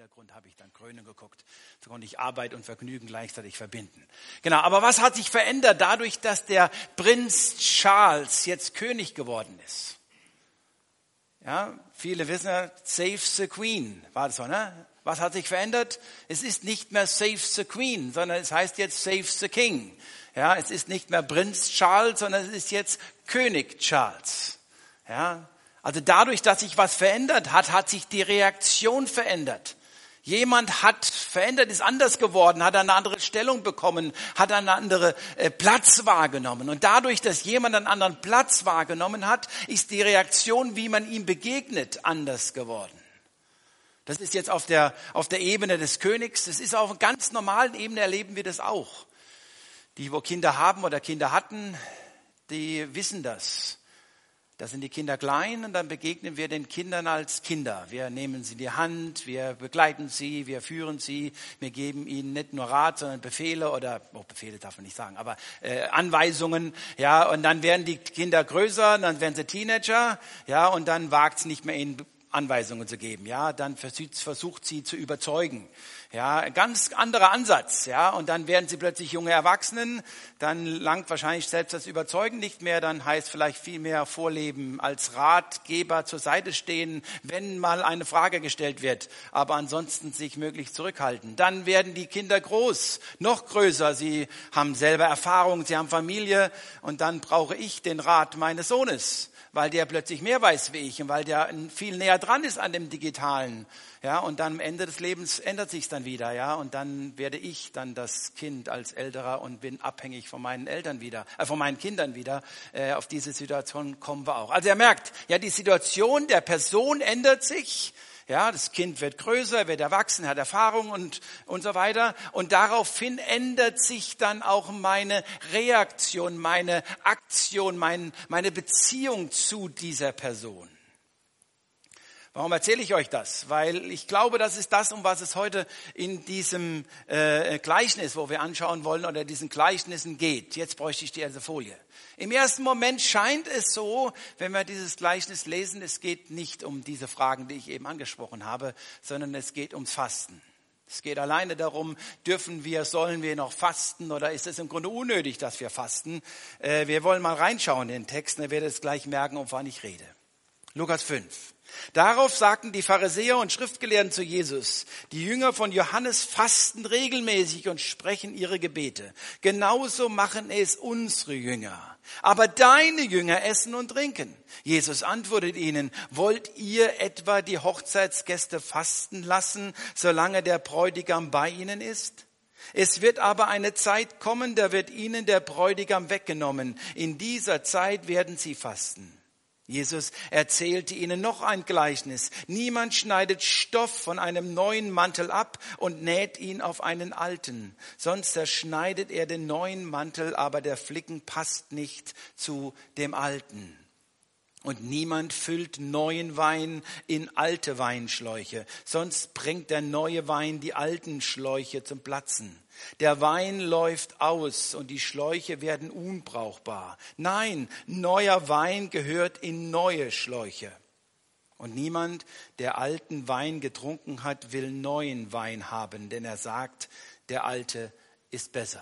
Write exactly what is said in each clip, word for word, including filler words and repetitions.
Hintergrund habe ich dann Krönung geguckt. So konnte ich Arbeit und Vergnügen gleichzeitig verbinden. Genau, aber was hat sich verändert dadurch, dass der Prinz Charles jetzt König geworden ist? Ja, viele wissen ja, Save the Queen, war das so, ne? Was hat sich verändert? Es ist nicht mehr Save the Queen, sondern es heißt jetzt Save the King. Ja, es ist nicht mehr Prinz Charles, sondern es ist jetzt König Charles. Ja, also dadurch, dass sich was verändert hat, hat sich die Reaktion verändert. Jemand hat verändert, ist anders geworden, hat eine andere Stellung bekommen, hat einen anderen äh, Platz wahrgenommen. Und dadurch, dass jemand einen anderen Platz wahrgenommen hat, ist die Reaktion, wie man ihm begegnet, anders geworden. Das ist jetzt auf der, auf der Ebene des Königs. Das ist auf einer ganz normalen Ebene, erleben wir das auch. Die, wo Kinder haben oder Kinder hatten, die wissen das. Da sind die Kinder klein und dann begegnen wir den Kindern als Kinder. Wir nehmen sie in die Hand, wir begleiten sie, wir führen sie, wir geben ihnen nicht nur Rat, sondern Befehle oder, oh, Befehle darf man nicht sagen, aber äh, Anweisungen. Ja, und dann werden die Kinder größer, dann werden sie Teenager, ja, und dann wagt es nicht mehr ihnen Anweisungen zu geben, ja, dann versucht, versucht sie zu überzeugen, ja, ein ganz anderer Ansatz, ja, und dann werden sie plötzlich junge Erwachsenen, dann langt wahrscheinlich selbst das Überzeugen nicht mehr, dann heißt vielleicht viel mehr Vorleben, als Ratgeber zur Seite stehen, wenn mal eine Frage gestellt wird, aber ansonsten sich möglichst zurückhalten. Dann werden die Kinder groß, noch größer, sie haben selber Erfahrung, sie haben Familie und dann brauche ich den Rat meines Sohnes, weil der plötzlich mehr weiß wie ich und weil der viel näher dran ist an dem Digitalen. Ja, und dann am Ende des Lebens ändert sich dann wieder, ja, und dann werde ich dann das Kind als Älterer und bin abhängig von meinen Eltern wieder, äh, von meinen Kindern wieder. Äh, auf diese Situation kommen wir auch. Also ihr merkt, ja, die Situation der Person ändert sich. Ja, das Kind wird größer, wird erwachsen, hat Erfahrung und, und so weiter. Und daraufhin ändert sich dann auch meine Reaktion, meine Aktion, mein, meine Beziehung zu dieser Person. Warum erzähle ich euch das? Weil ich glaube, das ist das, um was es heute in diesem äh, Gleichnis, wo wir anschauen wollen, oder diesen Gleichnissen geht. Jetzt bräuchte ich die erste Folie. Im ersten Moment scheint es so, wenn wir dieses Gleichnis lesen, es geht nicht um diese Fragen, die ich eben angesprochen habe, sondern es geht ums Fasten. Es geht alleine darum, dürfen wir, sollen wir noch fasten oder ist es im Grunde unnötig, dass wir fasten? Äh, wir wollen mal reinschauen in den Text, ihr werdet es gleich merken, um wann ich rede. Lukas fünf. Darauf sagten die Pharisäer und Schriftgelehrten zu Jesus: Die Jünger von Johannes fasten regelmäßig und sprechen ihre Gebete. Genauso machen es unsere Jünger. Aber deine Jünger essen und trinken. Jesus antwortet ihnen: Wollt ihr etwa die Hochzeitsgäste fasten lassen, solange der Bräutigam bei ihnen ist? Es wird aber eine Zeit kommen, da wird ihnen der Bräutigam weggenommen. In dieser Zeit werden sie fasten. Jesus erzählte ihnen noch ein Gleichnis. Niemand schneidet Stoff von einem neuen Mantel ab und näht ihn auf einen alten. Sonst zerschneidet er den neuen Mantel, aber der Flicken passt nicht zu dem alten. Und niemand füllt neuen Wein in alte Weinschläuche. Sonst bringt der neue Wein die alten Schläuche zum Platzen. Der Wein läuft aus und die Schläuche werden unbrauchbar. Nein, neuer Wein gehört in neue Schläuche. Und niemand, der alten Wein getrunken hat, will neuen Wein haben, denn er sagt, der alte ist besser.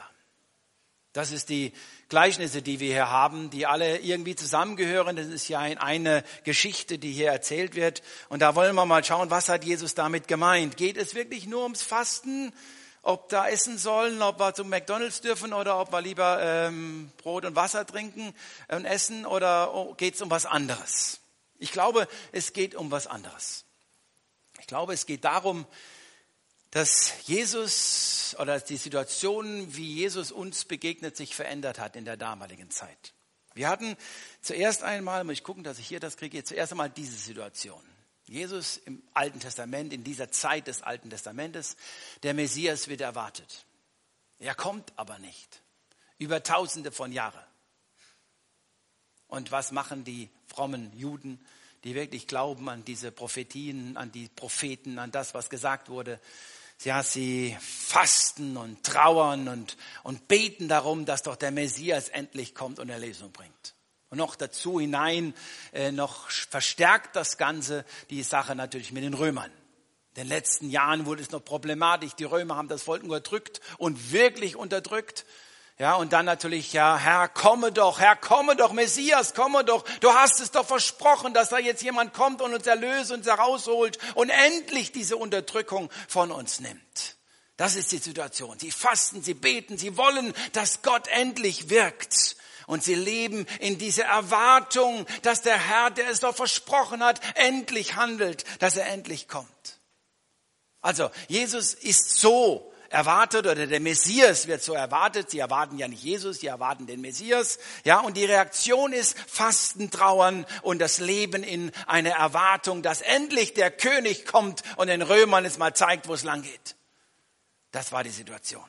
Das ist die Gleichnisse, die wir hier haben, die alle irgendwie zusammengehören. Das ist ja eine Geschichte, die hier erzählt wird. Und da wollen wir mal schauen, was hat Jesus damit gemeint? Geht es wirklich nur ums Fasten? Ob da essen sollen, ob wir zum McDonald's dürfen oder ob wir lieber ähm, Brot und Wasser trinken und essen, oder oh, geht es um was anderes? Ich glaube, es geht um was anderes. Ich glaube, es geht darum, dass Jesus oder die Situation, wie Jesus uns begegnet, sich verändert hat in der damaligen Zeit. Wir hatten zuerst einmal, muss ich gucken, dass ich hier das kriege, zuerst einmal diese Situation. Jesus im Alten Testament, in dieser Zeit des Alten Testamentes, der Messias wird erwartet. Er kommt aber nicht. Über Tausende von Jahren. Und was machen die frommen Juden, die wirklich glauben an diese Prophetien, an die Propheten, an das, was gesagt wurde? Ja, sie fasten und trauern und, und beten darum, dass doch der Messias endlich kommt und Erlösung bringt. Und noch dazu hinein, äh, noch verstärkt das Ganze die Sache natürlich mit den Römern. In den letzten Jahren wurde es noch problematisch. Die Römer haben das Volk unterdrückt und wirklich unterdrückt. Ja, und dann natürlich, ja, Herr, komme doch, Herr, komme doch, Messias, komme doch. Du hast es doch versprochen, dass da jetzt jemand kommt und uns erlöst, uns herausholt und endlich diese Unterdrückung von uns nimmt. Das ist die Situation. Sie fasten, sie beten, sie wollen, dass Gott endlich wirkt. Und sie leben in dieser Erwartung, dass der Herr, der es doch versprochen hat, endlich handelt, dass er endlich kommt. Also, Jesus ist so erwartet, oder der Messias wird so erwartet. Sie erwarten ja nicht Jesus, sie erwarten den Messias. Ja, und die Reaktion ist Fasten, Trauern und das Leben in einer Erwartung, dass endlich der König kommt und den Römern es mal zeigt, wo es lang geht. Das war die Situation.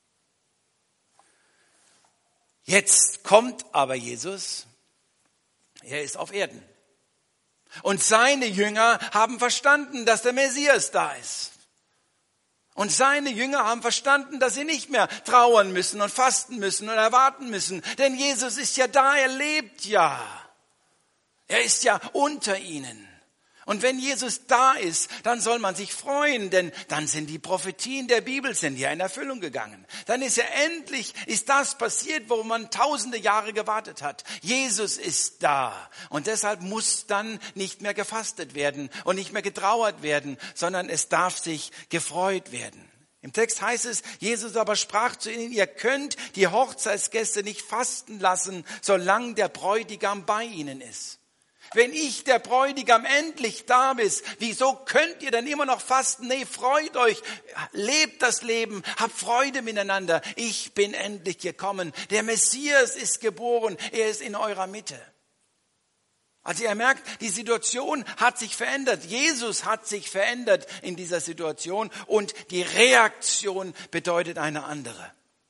Jetzt kommt aber Jesus. Er ist auf Erden. Und seine Jünger haben verstanden, dass der Messias da ist. Und seine Jünger haben verstanden, dass sie nicht mehr trauern müssen und fasten müssen und erwarten müssen. Denn Jesus ist ja da, er lebt ja. Er ist ja unter ihnen. Und wenn Jesus da ist, dann soll man sich freuen, denn dann sind die Prophetien der Bibel sind ja in Erfüllung gegangen. Dann ist ja endlich, ist das passiert, wo man tausende Jahre gewartet hat. Jesus ist da. Und deshalb muss dann nicht mehr gefastet werden und nicht mehr getrauert werden, sondern es darf sich gefreut werden. Im Text heißt es, Jesus aber sprach zu ihnen, ihr könnt die Hochzeitsgäste nicht fasten lassen, solange der Bräutigam bei ihnen ist. Wenn ich, der Bräutigam, endlich da bin, wieso könnt ihr dann immer noch fasten? Nee, freut euch, lebt das Leben, habt Freude miteinander. Ich bin endlich gekommen. Der Messias ist geboren, er ist in eurer Mitte. Also ihr merkt, die Situation hat sich verändert. Jesus hat sich verändert in dieser Situation und die Reaktion bedeutet eine andere.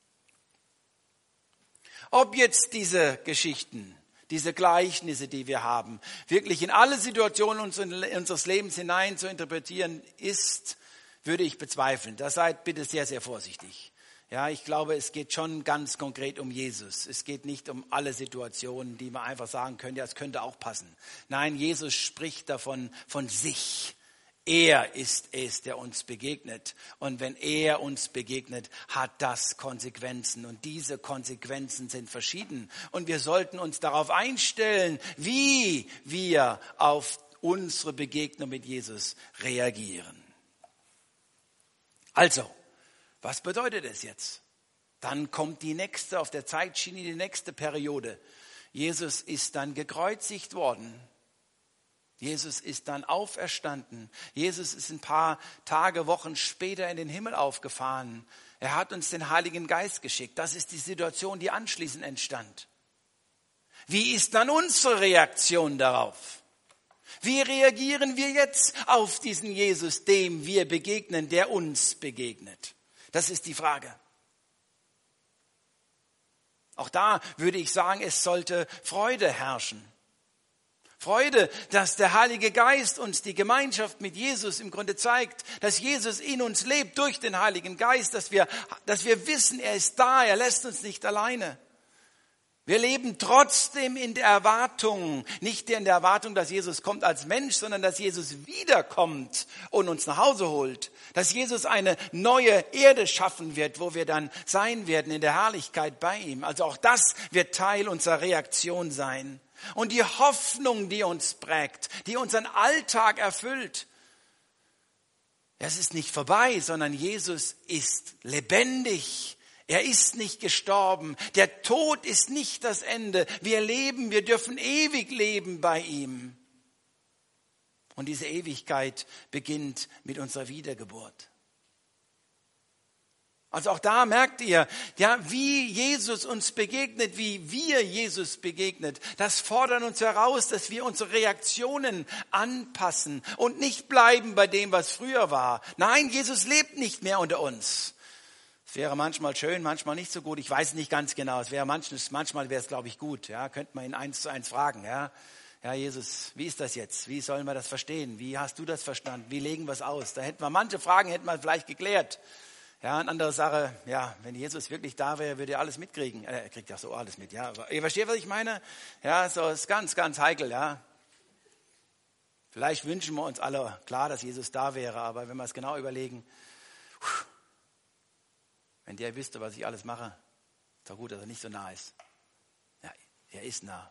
Ob jetzt diese Geschichten, diese Gleichnisse, die wir haben, wirklich in alle Situationen unseres Lebens hinein zu interpretieren ist, würde ich bezweifeln. Da seid bitte sehr, sehr vorsichtig. Ja, ich glaube, es geht schon ganz konkret um Jesus. Es geht nicht um alle Situationen, die man einfach sagen könnte, ja, es könnte auch passen. Nein, Jesus spricht davon, von sich. Er ist es, der uns begegnet. Und wenn er uns begegnet, hat das Konsequenzen. Und diese Konsequenzen sind verschieden. Und wir sollten uns darauf einstellen, wie wir auf unsere Begegnung mit Jesus reagieren. Also, was bedeutet es jetzt? Dann kommt die nächste, auf der Zeitschiene die nächste Periode. Jesus ist dann gekreuzigt worden. Jesus ist dann auferstanden. Jesus ist ein paar Tage, Wochen später in den Himmel aufgefahren. Er hat uns den Heiligen Geist geschickt. Das ist die Situation, die anschließend entstand. Wie ist dann unsere Reaktion darauf? Wie reagieren wir jetzt auf diesen Jesus, dem wir begegnen, der uns begegnet? Das ist die Frage. Auch da würde ich sagen, es sollte Freude herrschen. Freude, dass der Heilige Geist uns die Gemeinschaft mit Jesus im Grunde zeigt, dass Jesus in uns lebt durch den Heiligen Geist, dass wir, dass wir wissen, er ist da, er lässt uns nicht alleine. Wir leben trotzdem in der Erwartung, nicht in der Erwartung, dass Jesus kommt als Mensch, sondern dass Jesus wiederkommt und uns nach Hause holt. Dass Jesus eine neue Erde schaffen wird, wo wir dann sein werden in der Herrlichkeit bei ihm. Also auch das wird Teil unserer Reaktion sein. Und die Hoffnung, die uns prägt, die unseren Alltag erfüllt, das ist nicht vorbei, sondern Jesus ist lebendig. Er ist nicht gestorben. Der Tod ist nicht das Ende. Wir leben, wir dürfen ewig leben bei ihm. Und diese Ewigkeit beginnt mit unserer Wiedergeburt. Also auch da merkt ihr, ja, wie Jesus uns begegnet, wie wir Jesus begegnet, das fordert uns heraus, dass wir unsere Reaktionen anpassen und nicht bleiben bei dem, was früher war. Nein, Jesus lebt nicht mehr unter uns. Es wäre manchmal schön, manchmal nicht so gut. Ich weiß nicht ganz genau. Es wäre manchmal, manchmal wäre es, glaube ich, gut. Ja, könnte man ihn eins zu eins fragen. Ja, ja, Jesus, wie ist das jetzt? Wie sollen wir das verstehen? Wie hast du das verstanden? Wie legen wir es aus? Da hätten wir manche Fragen hätten wir vielleicht geklärt. Ja, eine andere Sache, ja, wenn Jesus wirklich da wäre, würde er alles mitkriegen. Er kriegt ja so alles mit, ja. Aber ihr versteht, was ich meine? Ja, so ist ganz, ganz heikel, ja. Vielleicht wünschen wir uns alle, klar, dass Jesus da wäre, aber wenn wir es genau überlegen, wenn der wüsste, was ich alles mache, ist doch gut, dass er nicht so nah ist. Ja, er ist nah.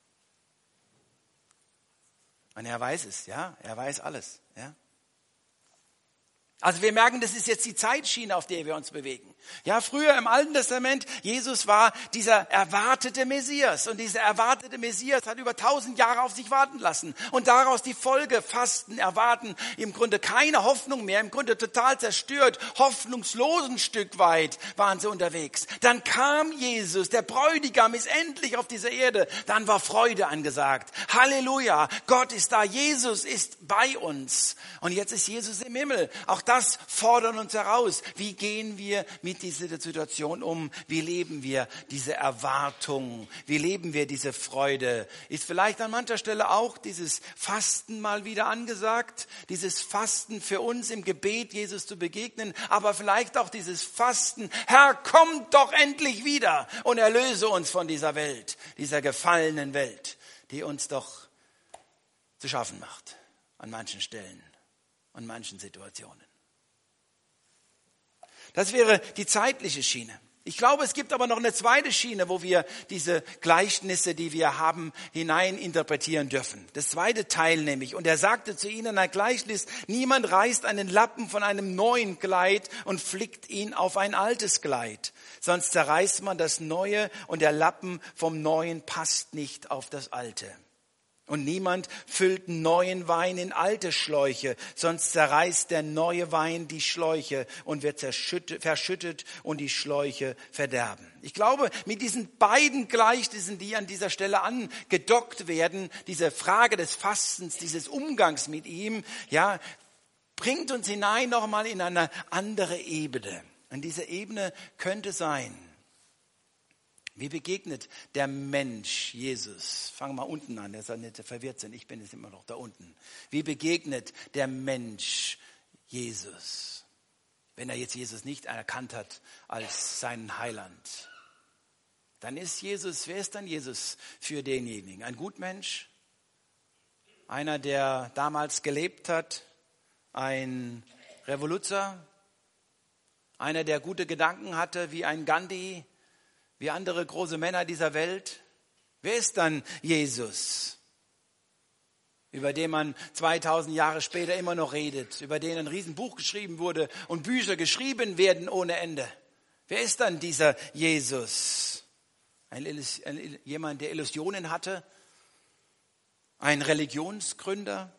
Und er weiß es, ja, er weiß alles, ja. Also wir merken, das ist jetzt die Zeitschiene, auf der wir uns bewegen. Ja, früher im Alten Testament, Jesus war dieser erwartete Messias. Und dieser erwartete Messias hat über tausend Jahre auf sich warten lassen. Und daraus die Folge, Fasten, Erwarten, im Grunde keine Hoffnung mehr, im Grunde total zerstört, hoffnungslos ein Stück weit waren sie unterwegs. Dann kam Jesus, der Bräutigam ist endlich auf dieser Erde. Dann war Freude angesagt. Halleluja, Gott ist da, Jesus ist bei uns. Und jetzt ist Jesus im Himmel. Auch das fordert uns heraus. Wie gehen wir mit dieser Situation um? Wie leben wir diese Erwartung? Wie leben wir diese Freude? Ist vielleicht an mancher Stelle auch dieses Fasten mal wieder angesagt? Dieses Fasten für uns im Gebet, Jesus zu begegnen, aber vielleicht auch dieses Fasten, Herr, komm doch endlich wieder und erlöse uns von dieser Welt, dieser gefallenen Welt, die uns doch zu schaffen macht an manchen Stellen, an manchen Situationen. Das wäre die zeitliche Schiene. Ich glaube, es gibt aber noch eine zweite Schiene, wo wir diese Gleichnisse, die wir haben, hinein interpretieren dürfen. Das zweite Teil nämlich. Und er sagte zu ihnen ein Gleichnis, niemand reißt einen Lappen von einem neuen Kleid und flickt ihn auf ein altes Kleid. Sonst zerreißt man das Neue und der Lappen vom Neuen passt nicht auf das Alte. Und niemand füllt neuen Wein in alte Schläuche, sonst zerreißt der neue Wein die Schläuche und wird verschüttet und die Schläuche verderben. Ich glaube, mit diesen beiden Gleichnissen, die an dieser Stelle angedockt werden, diese Frage des Fastens, dieses Umgangs mit ihm, ja, bringt uns hinein nochmal in eine andere Ebene. Und diese Ebene könnte sein: Wie begegnet der Mensch Jesus? Fangen wir mal unten an, der soll nicht verwirrt sein, ich bin jetzt immer noch da unten. Wie begegnet der Mensch Jesus, wenn er jetzt Jesus nicht erkannt hat als seinen Heiland? Dann ist Jesus, wer ist dann Jesus für denjenigen? Ein Gutmensch? Einer, der damals gelebt hat? Ein Revoluzer? Einer, der gute Gedanken hatte wie ein Gandhi? Wie andere große Männer dieser Welt? Wer ist dann Jesus, über den man zweitausend Jahre später immer noch redet, über den ein Riesenbuch geschrieben wurde und Bücher geschrieben werden ohne Ende? Wer ist dann dieser Jesus? Ein, ein, jemand, der Illusionen hatte? Ein Religionsgründer?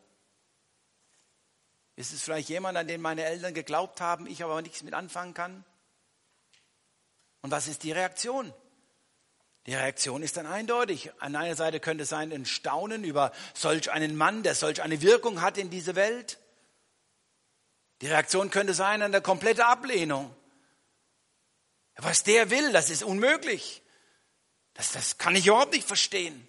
Ist es vielleicht jemand, an den meine Eltern geglaubt haben, ich aber nichts mit anfangen kann? Und was ist die Reaktion? Die Reaktion ist dann eindeutig. An einer Seite könnte es sein ein Staunen über solch einen Mann, der solch eine Wirkung hat in diese Welt. Die Reaktion könnte sein eine komplette Ablehnung. Was der will, das ist unmöglich. Das, das kann ich überhaupt nicht verstehen.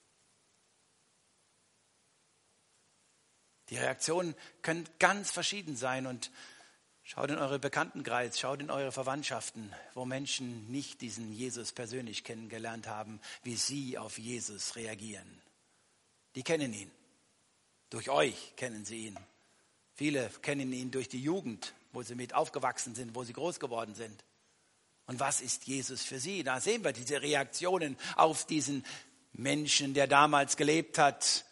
Die Reaktionen können ganz verschieden sein und schaut in eure Bekanntenkreis, schaut in eure Verwandtschaften, wo Menschen nicht diesen Jesus persönlich kennengelernt haben, wie sie auf Jesus reagieren. Die kennen ihn. Durch euch kennen sie ihn. Viele kennen ihn durch die Jugend, wo sie mit aufgewachsen sind, wo sie groß geworden sind. Und was ist Jesus für sie? Da sehen wir diese Reaktionen auf diesen Menschen, der damals gelebt hat,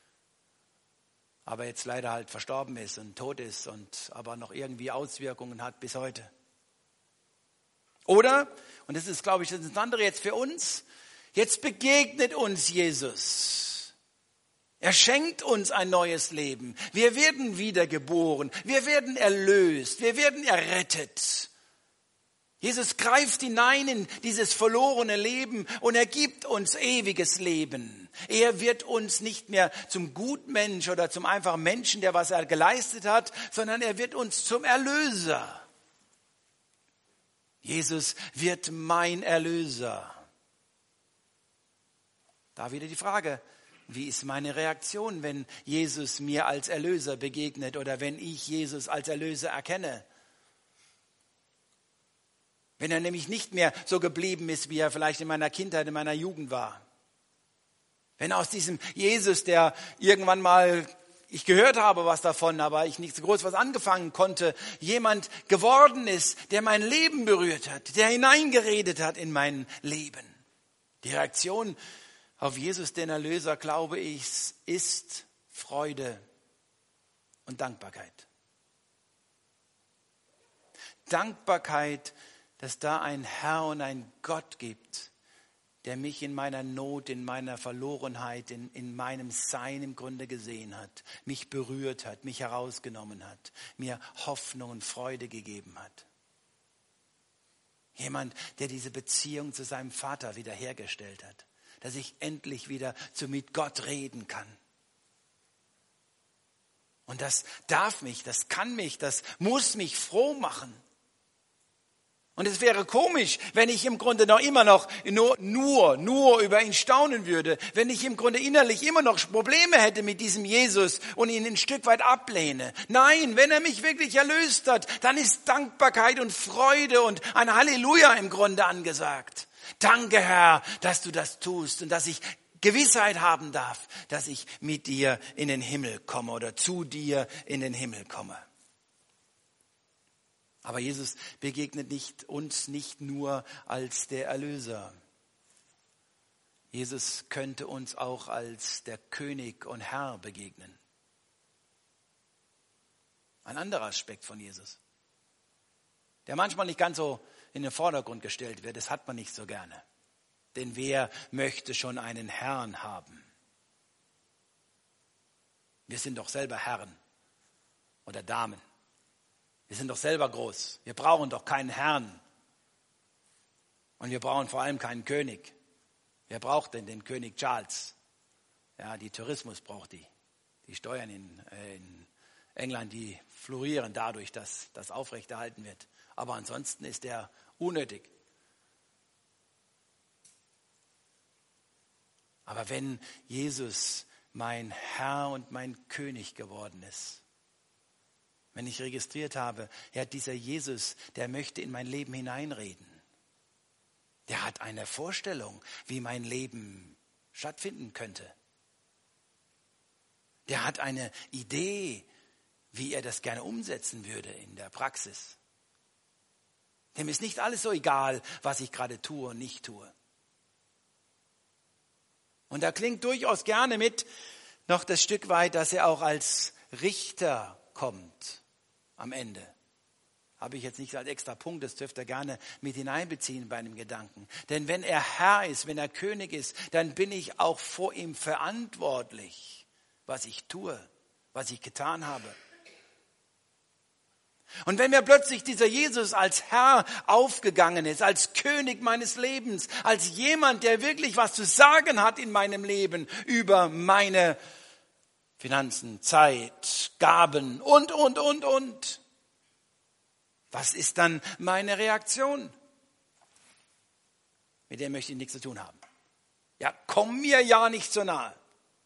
aber jetzt leider halt verstorben ist und tot ist und aber noch irgendwie Auswirkungen hat bis heute. Oder, und das ist, glaube ich, das andere jetzt für uns, jetzt begegnet uns Jesus. Er schenkt uns ein neues Leben. Wir werden wiedergeboren, wir werden erlöst, wir werden errettet. Jesus greift hinein in dieses verlorene Leben und er gibt uns ewiges Leben. Er wird uns nicht mehr zum Gutmensch oder zum einfachen Menschen, der was er geleistet hat, sondern er wird uns zum Erlöser. Jesus wird mein Erlöser. Da wieder die Frage, wie ist meine Reaktion, wenn Jesus mir als Erlöser begegnet oder wenn ich Jesus als Erlöser erkenne? Wenn er nämlich nicht mehr so geblieben ist, wie er vielleicht in meiner Kindheit, in meiner Jugend war. Wenn aus diesem Jesus, der irgendwann mal ich gehört habe was davon, aber ich nicht so groß was angefangen konnte, jemand geworden ist, der mein Leben berührt hat, der hineingeredet hat in mein Leben. Die Reaktion auf Jesus, den Erlöser, glaube ich, ist Freude und Dankbarkeit. Dankbarkeit, dass da ein Herr und ein Gott gibt, der mich in meiner Not, in meiner Verlorenheit, in, in meinem Sein im Grunde gesehen hat, mich berührt hat, mich herausgenommen hat, mir Hoffnung und Freude gegeben hat. Jemand, der diese Beziehung zu seinem Vater wiederhergestellt hat, dass ich endlich wieder zu mit Gott reden kann. Und das darf mich, das kann mich, das muss mich froh machen. Und es wäre komisch, wenn ich im Grunde noch immer noch nur, nur, nur über ihn staunen würde, wenn ich im Grunde innerlich immer noch Probleme hätte mit diesem Jesus und ihn ein Stück weit ablehne. Nein, wenn er mich wirklich erlöst hat, dann ist Dankbarkeit und Freude und ein Halleluja im Grunde angesagt. Danke, Herr, dass du das tust und dass ich Gewissheit haben darf, dass ich mit dir in den Himmel komme oder zu dir in den Himmel komme. Aber Jesus begegnet nicht, uns nicht nur als der Erlöser. Jesus könnte uns auch als der König und Herr begegnen. Ein anderer Aspekt von Jesus, der manchmal nicht ganz so in den Vordergrund gestellt wird, das hat man nicht so gerne. Denn wer möchte schon einen Herrn haben? Wir sind doch selber Herren oder Damen. Wir sind doch selber groß. Wir brauchen doch keinen Herrn. Und wir brauchen vor allem keinen König. Wer braucht denn den König Charles? Ja, die Tourismus braucht die. Die Steuern in, äh, in England, die florieren dadurch, dass das aufrechterhalten wird. Aber ansonsten ist er unnötig. Aber wenn Jesus mein Herr und mein König geworden ist, wenn ich registriert habe, ja, dieser Jesus, der möchte in mein Leben hineinreden. Der hat eine Vorstellung, wie mein Leben stattfinden könnte. Der hat eine Idee, wie er das gerne umsetzen würde in der Praxis. Dem ist nicht alles so egal, was ich gerade tue und nicht tue. Und da klingt durchaus gerne mit noch das Stück weit, dass er auch als Richter kommt. Am Ende. Habe ich jetzt nicht als extra Punkt, das dürft ihr gerne mit hineinbeziehen bei einem Gedanken. Denn wenn er Herr ist, wenn er König ist, dann bin ich auch vor ihm verantwortlich, was ich tue, was ich getan habe. Und wenn mir plötzlich dieser Jesus als Herr aufgegangen ist, als König meines Lebens, als jemand, der wirklich was zu sagen hat in meinem Leben über meine Finanzen, Zeit, Gaben und, und, und, und. Was ist dann meine Reaktion? Mit der möchte ich nichts zu tun haben. Ja, komm mir ja nicht so nahe.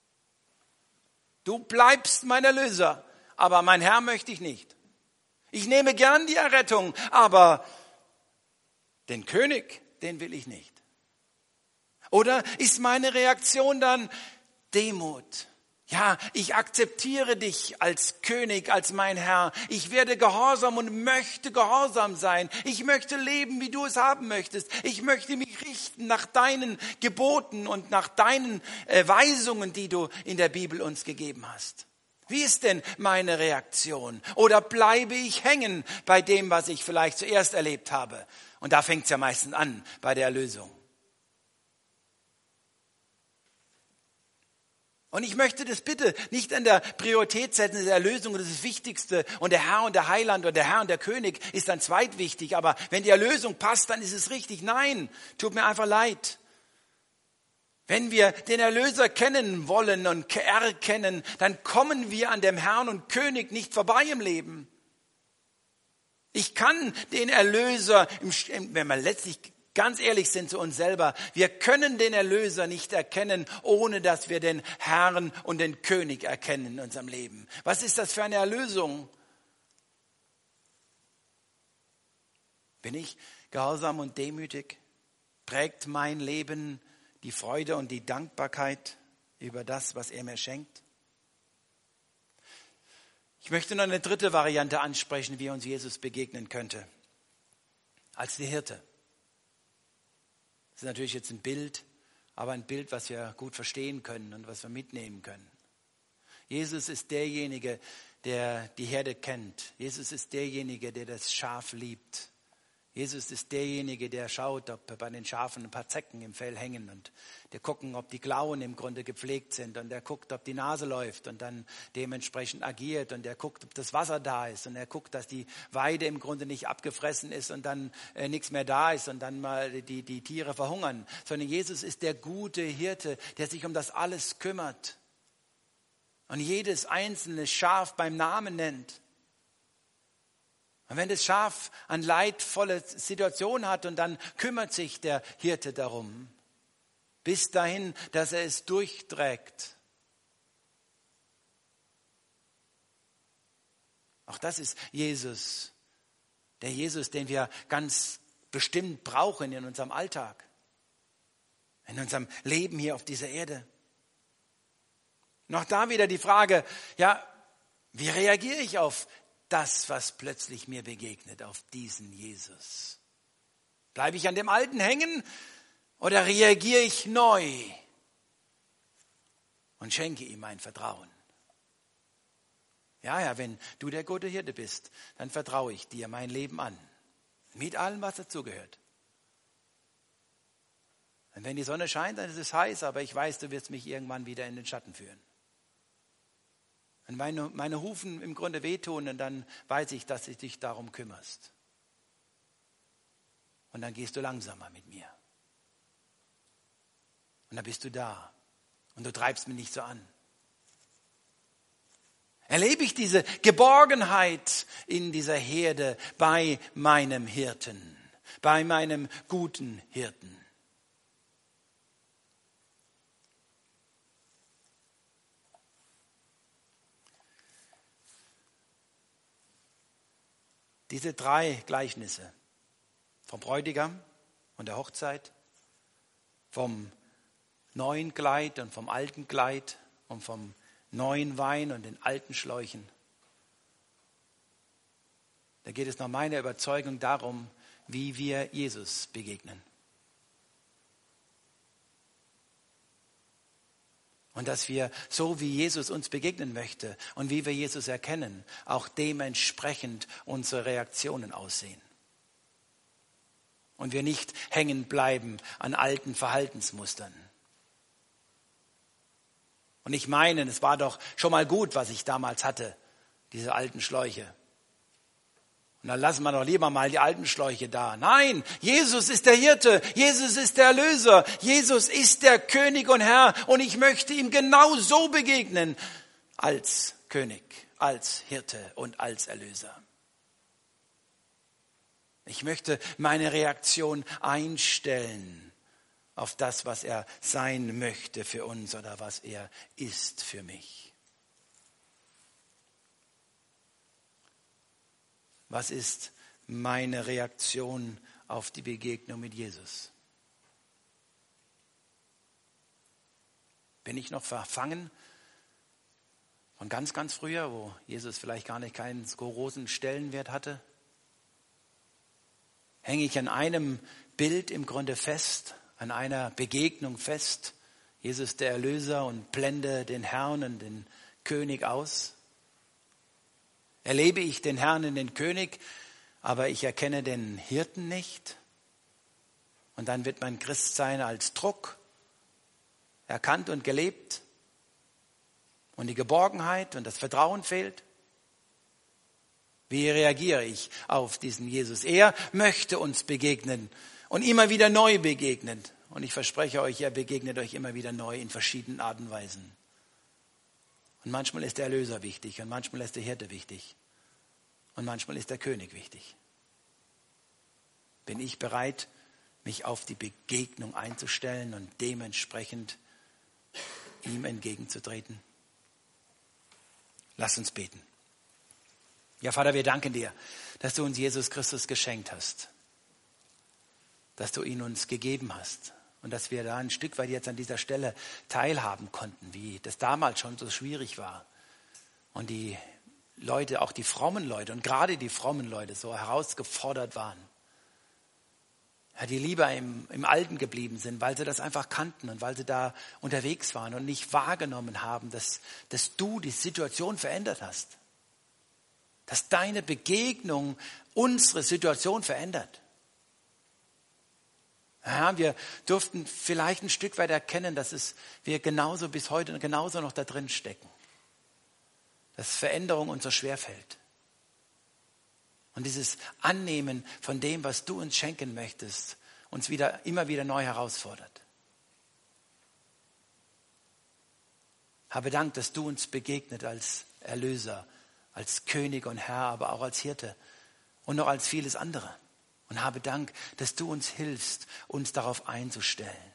Du bleibst mein Erlöser, aber mein Herr möchte ich nicht. Ich nehme gern die Errettung, aber den König, den will ich nicht. Oder ist meine Reaktion dann Demut? Ja, ich akzeptiere dich als König, als mein Herr. Ich werde gehorsam und möchte gehorsam sein. Ich möchte leben, wie du es haben möchtest. Ich möchte mich richten nach deinen Geboten und nach deinen äh, Weisungen, die du in der Bibel uns gegeben hast. Wie ist denn meine Reaktion? Oder bleibe ich hängen bei dem, was ich vielleicht zuerst erlebt habe? Und da fängt es ja meistens an, bei der Erlösung. Und ich möchte das bitte nicht an der Priorität setzen, die Erlösung ist das Wichtigste und der Herr und der Heiland oder der Herr und der König ist dann zweitwichtig. Aber wenn die Erlösung passt, dann ist es richtig. Nein, tut mir einfach leid. Wenn wir den Erlöser kennen wollen und erkennen, dann kommen wir an dem Herrn und König nicht vorbei im Leben. Ich kann den Erlöser, wenn wir letztlich ganz ehrlich sind zu uns selber, wir können den Erlöser nicht erkennen, ohne dass wir den Herrn und den König erkennen in unserem Leben. Was ist das für eine Erlösung? Bin ich gehorsam und demütig? Prägt mein Leben die Freude und die Dankbarkeit über das, was er mir schenkt? Ich möchte noch eine dritte Variante ansprechen, wie uns Jesus begegnen könnte. Als der Hirte. Das ist natürlich jetzt ein Bild, aber ein Bild, was wir gut verstehen können und was wir mitnehmen können. Jesus ist derjenige, der die Herde kennt. Jesus ist derjenige, der das Schaf liebt. Jesus ist derjenige, der schaut, ob bei den Schafen ein paar Zecken im Fell hängen und der gucken, ob die Klauen im Grunde gepflegt sind und der guckt, ob die Nase läuft und dann dementsprechend agiert und der guckt, ob das Wasser da ist und er guckt, dass die Weide im Grunde nicht abgefressen ist und dann äh, nichts mehr da ist und dann mal die, die Tiere verhungern. Sondern Jesus ist der gute Hirte, der sich um das alles kümmert und jedes einzelne Schaf beim Namen nennt. Und wenn das Schaf eine leidvolle Situation hat und dann kümmert sich der Hirte darum, bis dahin, dass er es durchträgt. Auch das ist Jesus, der Jesus, den wir ganz bestimmt brauchen in unserem Alltag, in unserem Leben hier auf dieser Erde. Noch da wieder die Frage, ja, wie reagiere ich auf das, was plötzlich mir begegnet, auf diesen Jesus? Bleibe ich an dem Alten hängen oder reagiere ich neu und schenke ihm mein Vertrauen? Ja, ja, wenn du der gute Hirte bist, dann vertraue ich dir mein Leben an, mit allem, was dazugehört. Und wenn die Sonne scheint, dann ist es heiß, aber ich weiß, du wirst mich irgendwann wieder in den Schatten führen. Wenn meine, meine Hufen im Grunde wehtun, dann weiß ich, dass du dich darum kümmerst. Und dann gehst du langsamer mit mir. Und dann bist du da. Und du treibst mich nicht so an. Erlebe ich diese Geborgenheit in dieser Herde bei meinem Hirten, bei meinem guten Hirten. Diese drei Gleichnisse vom Bräutigam und der Hochzeit, vom neuen Kleid und vom alten Kleid und vom neuen Wein und den alten Schläuchen. Da geht es nach meiner Überzeugung darum, wie wir Jesus begegnen. Und dass wir, so wie Jesus uns begegnen möchte und wie wir Jesus erkennen, auch dementsprechend unsere Reaktionen aussehen. Und wir nicht hängen bleiben an alten Verhaltensmustern. Und ich meine, es war doch schon mal gut, was ich damals hatte, diese alten Schläuche. Und dann lassen wir doch lieber mal die alten Schläuche da. Nein, Jesus ist der Hirte, Jesus ist der Erlöser, Jesus ist der König und Herr und ich möchte ihm genau so begegnen als König, als Hirte und als Erlöser. Ich möchte meine Reaktion einstellen auf das, was er sein möchte für uns oder was er ist für mich. Was ist meine Reaktion auf die Begegnung mit Jesus? Bin ich noch verfangen von ganz, ganz früher, wo Jesus vielleicht gar nicht keinen so großen Stellenwert hatte? Hänge ich an einem Bild im Grunde fest, an einer Begegnung fest, Jesus der Erlöser, und blende den Herrn und den König aus? Erlebe ich den Herrn und den König, aber ich erkenne den Hirten nicht? Und dann wird mein Christsein als Druck erkannt und gelebt und die Geborgenheit und das Vertrauen fehlt? Wie reagiere ich auf diesen Jesus? Er möchte uns begegnen und immer wieder neu begegnen. Und ich verspreche euch, er begegnet euch immer wieder neu in verschiedenen Arten und Weisen. Und manchmal ist der Erlöser wichtig und manchmal ist der Hirte wichtig und manchmal ist der König wichtig. Bin ich bereit, mich auf die Begegnung einzustellen und dementsprechend ihm entgegenzutreten? Lass uns beten. Ja, Vater, wir danken dir, dass du uns Jesus Christus geschenkt hast, dass du ihn uns gegeben hast. Und dass wir da ein Stück weit jetzt an dieser Stelle teilhaben konnten, wie das damals schon so schwierig war. Und die Leute, auch die frommen Leute und gerade die frommen Leute so herausgefordert waren. Ja, die lieber im, im Alten geblieben sind, weil sie das einfach kannten und weil sie da unterwegs waren und nicht wahrgenommen haben, dass, dass du die Situation verändert hast. Dass deine Begegnung unsere Situation verändert. Ja, wir durften vielleicht ein Stück weit erkennen, dass es, wir genauso bis heute genauso noch da drin stecken. Dass Veränderung uns so schwerfällt. Und dieses Annehmen von dem, was du uns schenken möchtest, uns wieder, immer wieder neu herausfordert. Habe Dank, dass du uns begegnet als Erlöser, als König und Herr, aber auch als Hirte und noch als vieles andere. Und habe Dank, dass du uns hilfst, uns darauf einzustellen,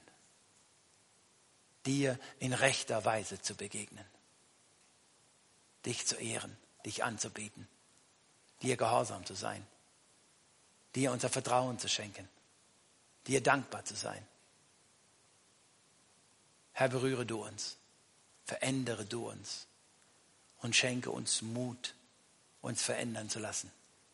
dir in rechter Weise zu begegnen, dich zu ehren, dich anzubeten, dir gehorsam zu sein, dir unser Vertrauen zu schenken, dir dankbar zu sein. Herr, berühre du uns, verändere du uns und schenke uns Mut, uns verändern zu lassen.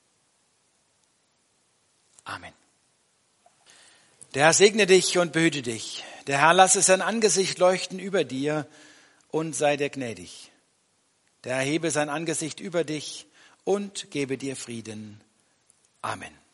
Amen. Der Herr segne dich und behüte dich. Der Herr lasse sein Angesicht leuchten über dir und sei dir gnädig. Der Herr hebe sein Angesicht über dich und gebe dir Frieden. Amen.